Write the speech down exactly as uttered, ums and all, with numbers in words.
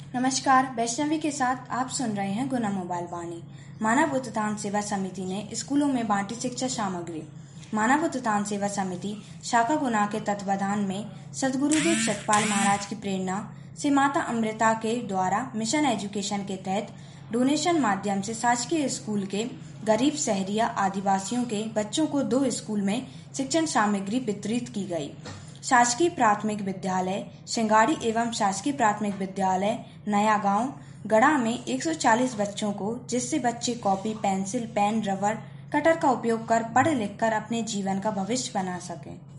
नमस्कार, वैष्णवी के साथ आप सुन रहे हैं गुना मोबाइल वाणी। मानव उत्थान सेवा समिति ने स्कूलों में बांटी शिक्षा सामग्री। मानव उत्थान सेवा समिति शाखा गुना के तत्वाधान में सदगुरुदेव सतपाल महाराज की प्रेरणा से माता अमृता के द्वारा मिशन एजुकेशन के तहत डोनेशन माध्यम से शासकीय स्कूल के गरीब शहरिया आदिवासियों के बच्चों को दो स्कूल में शिक्षण सामग्री वितरित की गई। शासकीय प्राथमिक विद्यालय सिंगाड़ी एवं शासकीय प्राथमिक विद्यालय नया गांव गढ़ा में एक सौ चालीस बच्चों को, जिससे बच्चे copy, pencil, pen, rubber, cutter का उपयोग कर पढ़ लिख कर अपने जीवन का भविष्य बना सकें।